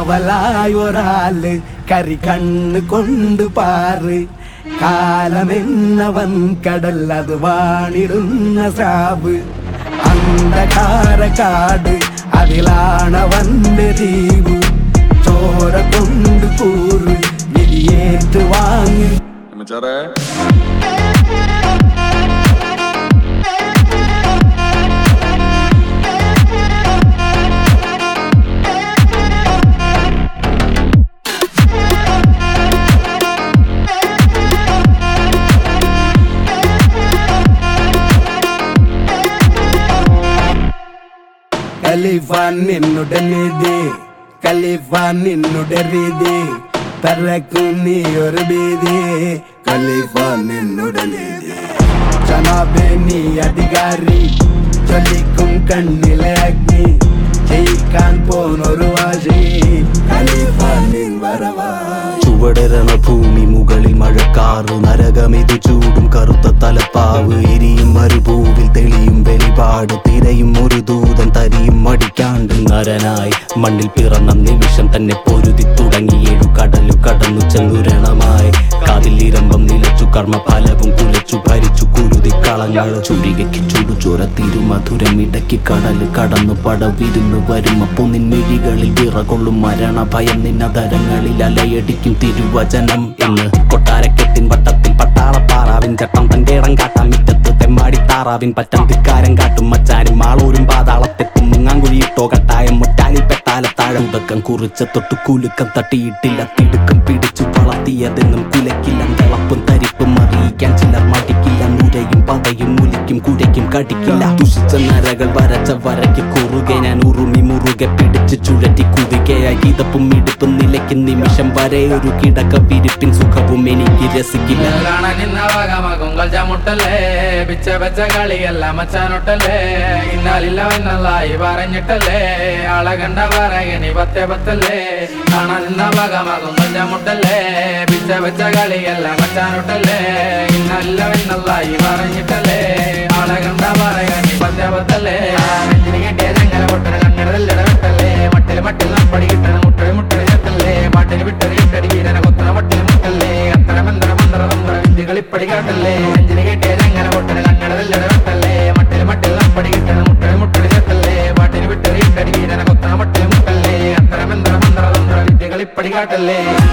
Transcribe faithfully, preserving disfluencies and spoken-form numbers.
കാവലായൊരാള് കരി കണ്ണ് കൊണ്ട് പാറ് കാലമെന്നവൻ കടൽ അത് വാണിടുന്ന സ്രാവ് അന്ധകാര കാട് അതിലാണവന്റെ ദ്വീപ് ചോര കൊണ്ട് കൂറ് വിധിയേറ്റ് വാങ്ങി ഖലീഫ നിന്നുടെ നിധി ഖലീഫ നിന്നുടെ രീതി തറക്കും നീ ഒരു ഭീതി ഖലീഫ നിന്നുടെ നിധി ജനാബേ നീ അധികാരി ജ്വലിക്കും കണ്ണിലെ അഗ്നി ജയിക്കാൻ പോന്നൊരു വാശി ഖലീഫ നിൻ വരവാ ചുവടരണ ഭൂമി മുകളിൽ മഴക്കാറ് നരകമിതു ചൂടും കറുത്ത തലപ്പാവ് എരിയും മരുഭൂവിൽ തെളിയും വെളിപാട് തിരയും ഒരു ദൂതൻ തരിയും മടിക്കാണ്ട് നരനായി മണ്ണിൽ പിറന്ന നിമിഷം തന്നെ പൊരുതി തുടങ്ങി ഏഴു കടലു കടന്നു ചെന്നുരണമായി കാതിൽ ഇരമ്പം നിലച്ചു കർമ്മ ഫലവും കുലച്ചു ഭരിച്ചു കുരുതി കളങ്ങൾ ചുരികയ്ക്ക് ചുടുചോര തിരുമധുരം ഇടയ്ക്ക് കടല് കടന്നു പടവിരുന്ന് വരും അപ്പോ നിൻമിഴികളിൽ വിറകൊള്ളും മരണ ഭയം നിന്നതരങ്ങളിൽ അലയടിക്കും തിരുവചനം എന്ന് കൊട്ടാരക്കെട്ടിൻ വട്ടത്തിൽ പട്ടാളപ്പാറാവിൻ ചട്ടം തന്റെ ഇടം കാട്ടാൻ മിറ്റത്ത് തെമ്മാടി താറാവിൻ പറ്റം ധിക്കാരം കാട്ടും മച്ചാനും ആളൂരും പാതാളത്തെത്തും മുങ്ങാങ്കുഴിയിട്ടോ കട്ടായം മുറ്റാലിൽ പെട്ടാലത്താഴം ഉടക്കം കുറിച്ച തൊട്ടു കുലുക്കം തട്ടിയിട്ടില്ല തിടുക്കം പിടിച്ചു വളർത്തിയതെന്നും കുലക്കില്ല തിളപ്പും തരിപ്പും അറിയിക്കാൻ ചിലർ മടിക്കില്ല നുരയും പതയും മുലിക്കും കുരയ്ക്കും കടിക്കില്ല ദുഷിച്ച നരകൾ വരച്ച വരയ്ക്ക് കുറുകെ ഞാൻ ഉറുമി മുറുകെ പിടിച്ച് ചുഴറ്റി കുതികയായി ഇതപ്പും ഇടുപ്പും നിലയ്ക്കും നിമിഷം വരെ ഒരു കിടക്ക വിരിപ്പിൻ സുഖവും എനിക്ക് രസിക്കില്ല പിച്ച പച്ച കളിയല്ല മച്ചാനൊട്ടല്ലേ ഇന്നാലില്ലവെന്നല്ലായി പറഞ്ഞിട്ടല്ലേ ആളെ കണ്ട പറയണി പത്തേ പത്തല്ലേ കാണാനിന്ന ഭാഗമാകും കൊഞ്ചമുട്ടല്ലേ പിച്ച പച്ച കളിയല്ല മച്ചാനൊട്ടല്ലേ ഇന്നല്ലവെന്നല്ലായി പറഞ്ഞിട്ടല്ലേ ആളെ കണ്ട പറയണി പത്തേ പത്തല്ലേ നെഞ്ചിന് കെട്ടിയതെങ്ങനെ പൊട്ടണ കണ്ണിടതല്ലട വെട്ടല്ലേ മട്ടിൽ മട്ടിൽ നപ്പടി കിട്ടണ മുട്ടടി മുട്ടടി ചേട്ടല്ലേ പാട്ടിൽ വിട്ടടി ഇട്ടടി വീരനെ കൊത്തണ മട്ടിൽ മുട്ടല്ലേ അത്ര മന്ത്ര മന്ത്ര തന്ത്ര വിദ്യകൾ ഇപ്പടി കാട്ടല്ലേ നെഞ്ചിന് കെട്ടിയതെങ്ങനെ പൊട്ടണ കണ്ണിടതല്ലട വെട്ടല്ലേ മട്ടിൽ മട്ടിൽ നപ്പടി കിട്ടണ മുട്ടടി മുട്ടടി ചേട്ടല്ലേ പാട്ടിൽ വിട്ടടി ഇട്ടടി വീരനെ കൊത്തണ മട്ടിൽ മുട്ടല്ലേ അത്ര മന്ത്ര മന്ത്ര തന്ത്ര വിദ്യകൾ ഇപ്പടി കാട്ടല്ലേ